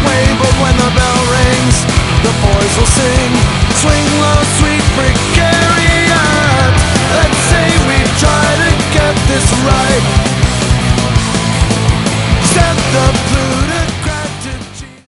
way, but when the bell rings, the boys will sing, swing low, sweet brigade.